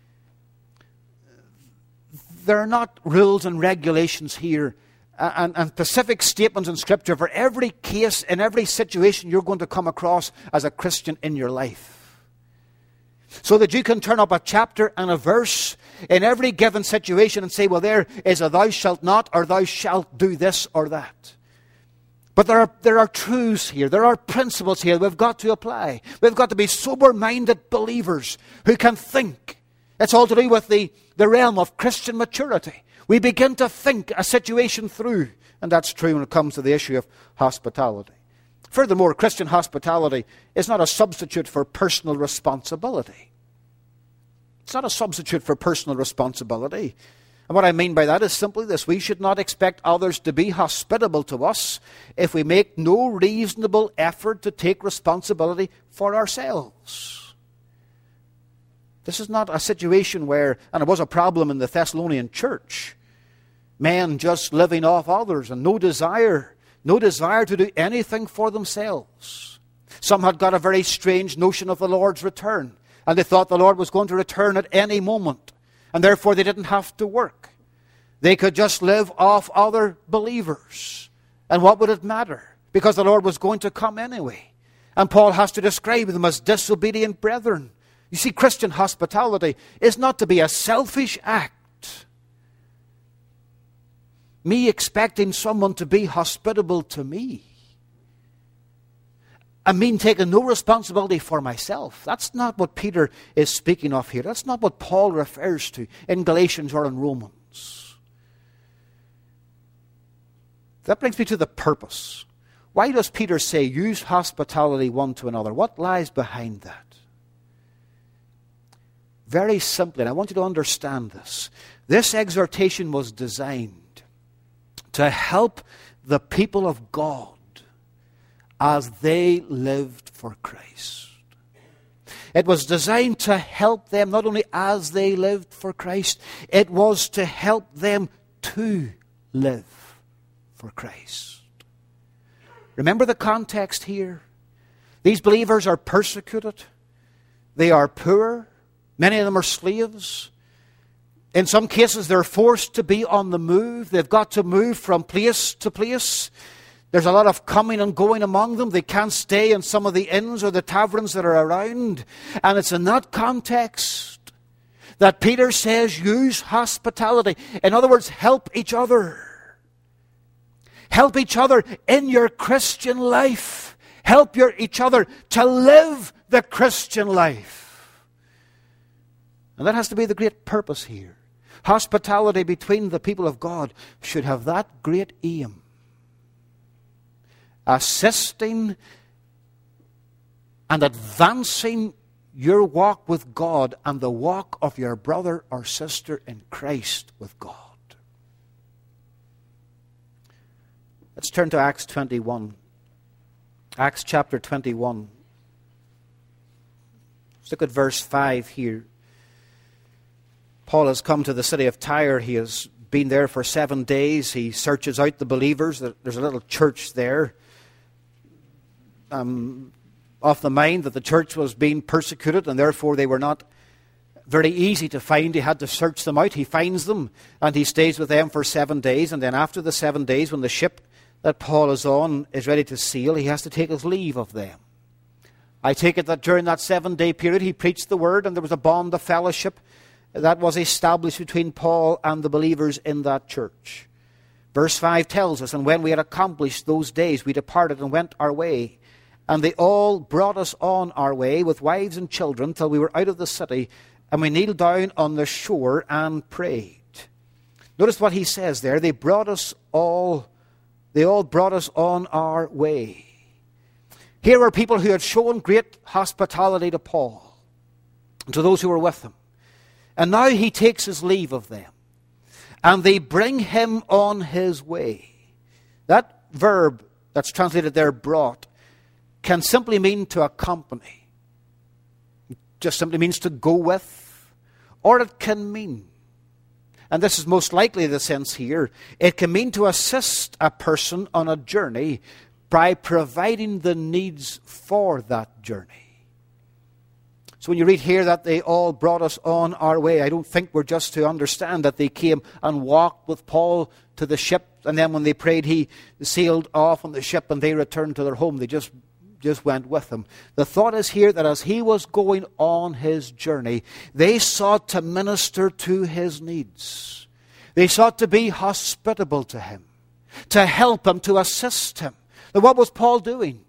There are not rules and regulations here and specific statements in Scripture for every case and every situation you're going to come across as a Christian in your life. So that you can turn up a chapter and a verse in every given situation and say, well, there is a thou shalt not, or thou shalt do this or that. But there are truths here. There are principles here we've got to apply. We've got to be sober-minded believers who can think. It's all to do with the realm of Christian maturity. We begin to think a situation through. And that's true when it comes to the issue of hospitality. Furthermore, Christian hospitality is not a substitute for personal responsibility. It's not a substitute for personal responsibility. And what I mean by that is simply this. We should not expect others to be hospitable to us if we make no reasonable effort to take responsibility for ourselves. This is not a situation where, and it was a problem in the Thessalonian church, men just living off others and no desire to do anything for themselves. Some had got a very strange notion of the Lord's return, and they thought the Lord was going to return at any moment, and therefore they didn't have to work. They could just live off other believers. And what would it matter? Because the Lord was going to come anyway. And Paul has to describe them as disobedient brethren. You see, Christian hospitality is not to be a selfish act. Me expecting someone to be hospitable to me. I mean taking no responsibility for myself. That's not what Peter is speaking of here. That's not what Paul refers to in Galatians or in Romans. That brings me to the purpose. Why does Peter say, use hospitality one to another? What lies behind that? Very simply, and I want you to understand this. This exhortation was designed to help the people of God as they lived for Christ. It was designed to help them not only as they lived for Christ, it was to help them to live for Christ. Remember the context here. These believers are persecuted. They are poor. Many of them are slaves. In some cases, they're forced to be on the move. They've got to move from place to place. There's a lot of coming and going among them. They can't stay in some of the inns or the taverns that are around. And it's in that context that Peter says, use hospitality. In other words, help each other. Help each other in your Christian life. Help each other to live the Christian life. And that has to be the great purpose here. Hospitality between the people of God should have that great aim. Assisting and advancing your walk with God and the walk of your brother or sister in Christ with God. Let's turn to Acts 21. Acts chapter 21. Let's look at verse 5 here. Paul has come to the city of Tyre. He has been there for 7 days. He searches out the believers. There's a little church there. Of the mind that the church was being persecuted and therefore they were not very easy to find. He had to search them out. He finds them and he stays with them for 7 days. And then after the 7 days, when the ship that Paul is on is ready to sail, he has to take his leave of them. I take it that during that 7-day period he preached the word and there was a bond of fellowship that was established between Paul and the believers in that church. Verse 5 tells us, and when we had accomplished those days, we departed and went our way. And they all brought us on our way with wives and children till we were out of the city, and we kneeled down on the shore and prayed. Notice what he says there. They all brought us on our way. Here were people who had shown great hospitality to Paul and to those who were with him. And now he takes his leave of them. and they bring him on his way. That verb that's translated there, brought, can simply mean to accompany. It just simply means to go with. Or it can mean, and this is most likely the sense here, it can mean to assist a person on a journey by providing the needs for that journey. So when you read here that they all brought us on our way, I don't think we're just to understand that they came and walked with Paul to the ship, and then when they prayed, he sailed off on the ship and they returned to their home. They just went with him. The thought is here that as he was going on his journey, they sought to minister to his needs. They sought to be hospitable to him, to help him, to assist him. Now, what was Paul doing?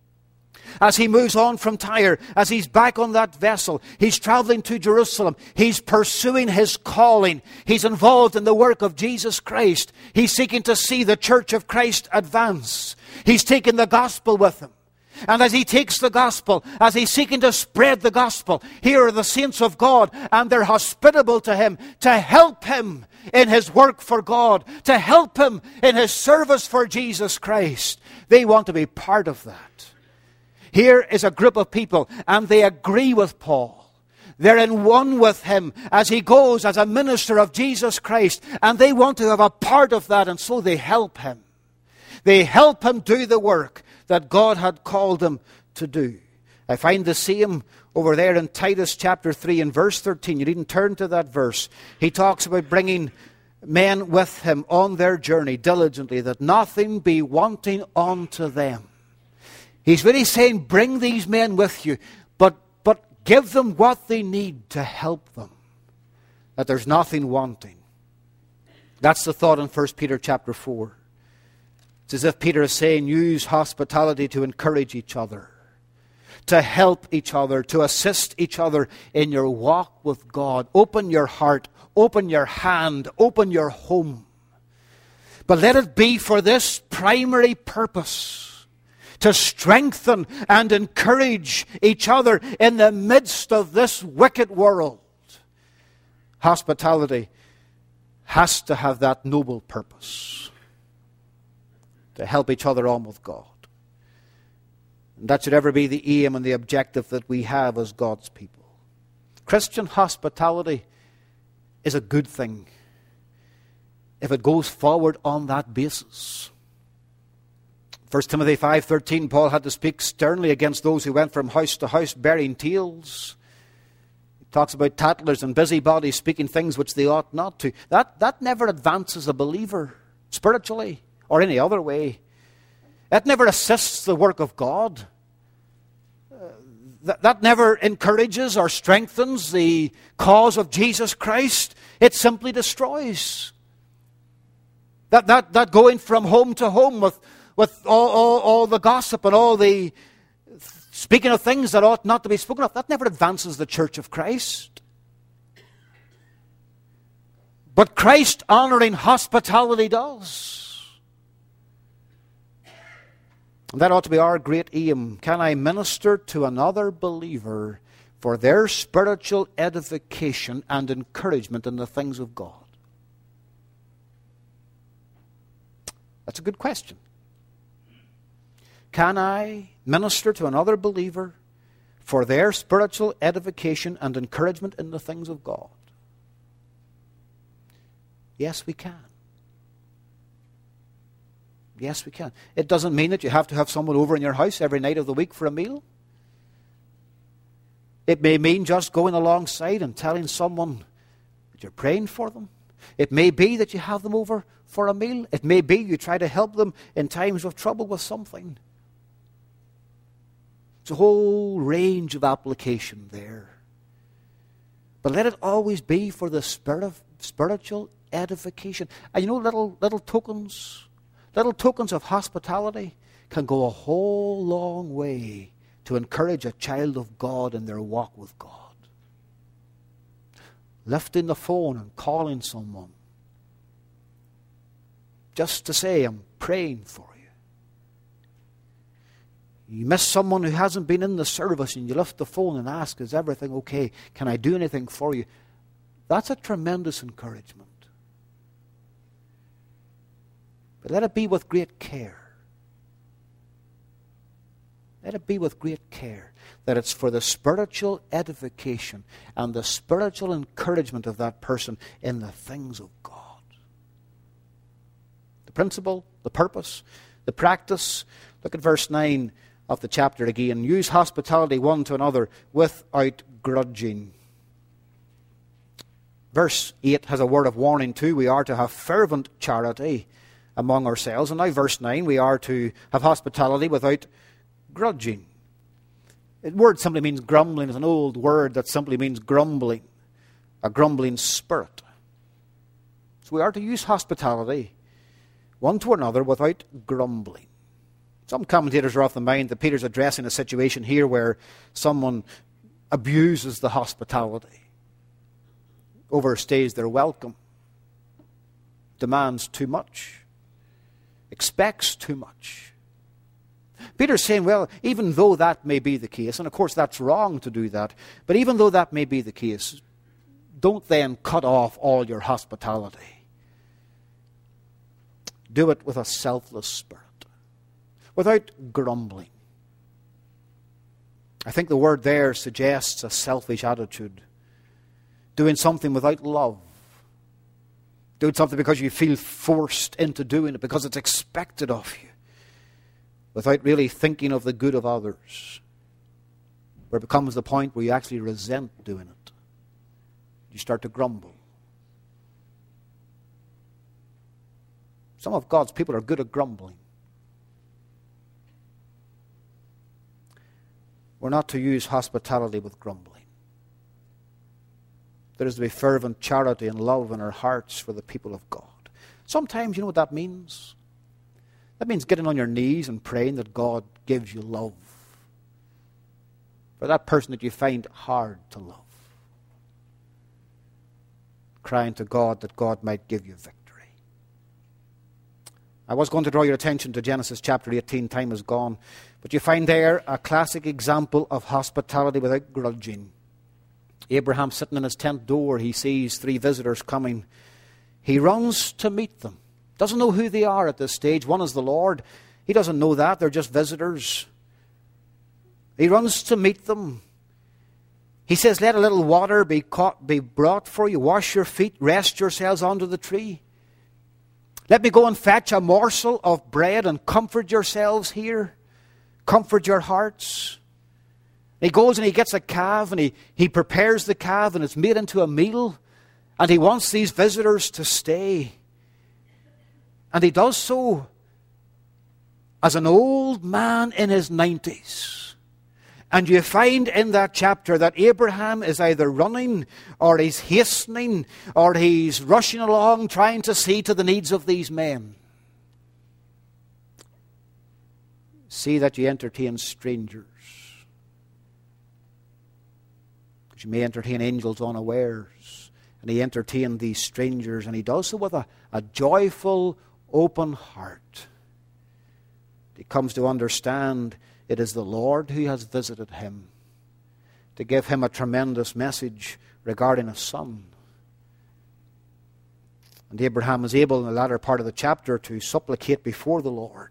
As he moves on from Tyre, as he's back on that vessel, he's traveling to Jerusalem. He's pursuing his calling. He's involved in the work of Jesus Christ. He's seeking to see the church of Christ advance. He's taking the gospel with him. And as he takes the gospel, as he's seeking to spread the gospel, here are the saints of God, and they're hospitable to him, to help him in his work for God, to help him in his service for Jesus Christ. They want to be part of that. Here is a group of people, and they agree with Paul. They're in one with him as he goes as a minister of Jesus Christ, and they want to have a part of that, and so they help him. They help him do the work that God had called him to do. I find the same over there in Titus chapter 3 and verse 13. You needn't turn to that verse. He talks about bringing men with him on their journey diligently, that nothing be wanting unto them. He's really saying, bring these men with you, but give them what they need to help them, that there's nothing wanting. That's the thought in 1 Peter chapter 4. It's as if Peter is saying, use hospitality to encourage each other, to help each other, to assist each other in your walk with God. Open your heart, open your hand, open your home. But let it be for this primary purpose, to strengthen and encourage each other in the midst of this wicked world. Hospitality has to have that noble purpose, to help each other on with God. And that should ever be the aim and the objective that we have as God's people. Christian hospitality is a good thing if it goes forward on that basis. 1 Timothy 5:13, Paul had to speak sternly against those who went from house to house bearing tales. He talks about tattlers and busybodies speaking things which they ought not to. That never advances a believer spiritually or any other way. It never assists the work of God. That never encourages or strengthens the cause of Jesus Christ. It simply destroys. That going from home to home with all the gossip and all the speaking of things that ought not to be spoken of, that never advances the church of Christ. But Christ-honoring hospitality does. And that ought to be our great aim. Can I minister to another believer for their spiritual edification and encouragement in the things of God? That's a good question. Can I minister to another believer for their spiritual edification and encouragement in the things of God? Yes, we can. Yes, we can. It doesn't mean that you have to have someone over in your house every night of the week for a meal. It may mean just going alongside and telling someone that you're praying for them. It may be that you have them over for a meal. It may be you try to help them in times of trouble with something. It's a whole range of application there. But let it always be for the spirit of spiritual edification. And you know, little tokens of hospitality can go a whole long way to encourage a child of God in their walk with God. Lifting the phone and calling someone just to say, I'm praying for you. You miss someone who hasn't been in the service and you lift the phone and ask, is everything okay? Can I do anything for you? That's a tremendous encouragement. But let it be with great care. Let it be with great care that it's for the spiritual edification and the spiritual encouragement of that person in the things of God. The principle, the purpose, the practice. Look at verse 9 of the chapter again. Use hospitality one to another without grudging. Verse 8 has a word of warning too. We are to have fervent charity among ourselves. And now verse 9, we are to have hospitality without grudging. The word simply means grumbling. It's an old word that simply means grumbling, a grumbling spirit. So we are to use hospitality one to another without grumbling. Some commentators are of the mind that Peter's addressing a situation here where someone abuses the hospitality, overstays their welcome, demands too much, expects too much. Peter's saying, well, even though that may be the case, and of course that's wrong to do that, but even though that may be the case, don't then cut off all your hospitality. Do it with a selfless spirit, without grumbling. I think the word there suggests a selfish attitude. Doing something without love. Doing something because you feel forced into doing it, because it's expected of you, without really thinking of the good of others, where it becomes the point where you actually resent doing it. You start to grumble. Some of God's people are good at grumbling. We're not to use hospitality with grumbling. There is to be fervent charity and love in our hearts for the people of God. Sometimes, you know what that means? That means getting on your knees and praying that God gives you love for that person that you find hard to love. Crying to God that God might give you victory. I was going to draw your attention to Genesis chapter 18. Time is gone. But you find there a classic example of hospitality without grudging. Abraham sitting in his tent door. He sees 3 visitors coming. He runs to meet them. Doesn't know who they are at this stage. One is the Lord. He doesn't know that. They're just visitors. He runs to meet them. He says, let a little water be brought for you. Wash your feet. Rest yourselves under the tree. Let me go and fetch a morsel of bread and comfort yourselves here. Comfort your hearts. He goes and he gets a calf and he prepares the calf and it's made into a meal. And he wants these visitors to stay. And he does so as an old man in his 90s. And you find in that chapter that Abraham is either running or he's hastening or he's rushing along trying to see to the needs of these men. See that you entertain strangers. Because you may entertain angels unawares. And he entertained these strangers, and he does so with a joyful, open heart. He comes to understand it is the Lord who has visited him to give him a tremendous message regarding a son. And Abraham is able in the latter part of the chapter to supplicate before the Lord.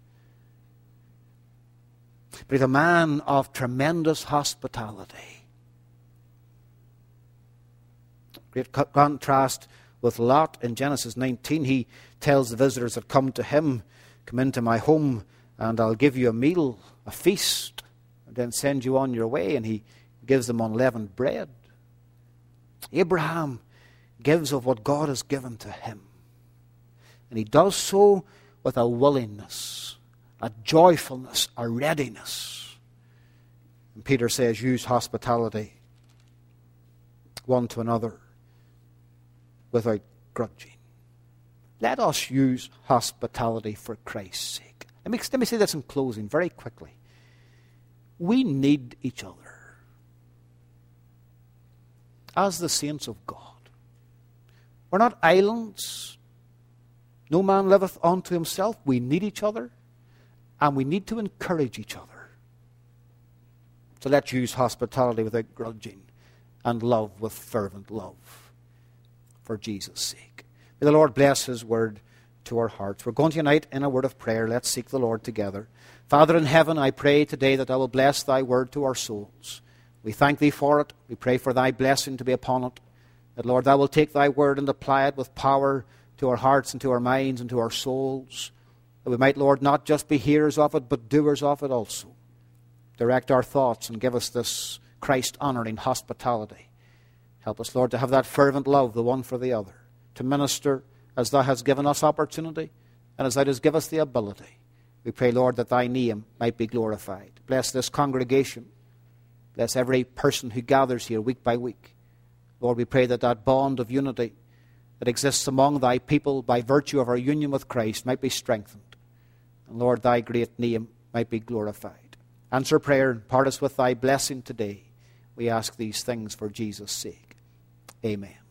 But he's a man of tremendous hospitality. Great contrast with Lot in Genesis 19. He tells the visitors that come to him, come into my home and I'll give you a meal, a feast, and then send you on your way. And he gives them unleavened bread. Abraham gives of what God has given to him. And he does so with a willingness, a joyfulness, a readiness. And Peter says, use hospitality one to another without grudging. Let us use hospitality for Christ's sake. Let me say this in closing very quickly. We need each other as the saints of God. We're not islands. No man liveth unto himself. We need each other, and we need to encourage each other. So let's use hospitality without grudging and love with fervent love for Jesus' sake. May the Lord bless his word to our hearts. We're going to unite in a word of prayer. Let's seek the Lord together. Father in heaven, I pray today that thou will bless thy word to our souls. We thank thee for it. We pray for thy blessing to be upon it. That, Lord, thou wilt take thy word and apply it with power to our hearts and to our minds and to our souls. That we might, Lord, not just be hearers of it, but doers of it also. Direct our thoughts and give us this Christ-honoring hospitality. Help us, Lord, to have that fervent love, the one for the other, to minister as thou hast given us opportunity and as thou hast given us the ability. We pray, Lord, that thy name might be glorified. Bless this congregation. Bless every person who gathers here week by week. Lord, we pray that that bond of unity that exists among thy people by virtue of our union with Christ might be strengthened. And Lord, thy great name might be glorified. Answer prayer and part us with thy blessing today. We ask these things for Jesus' sake. Amen.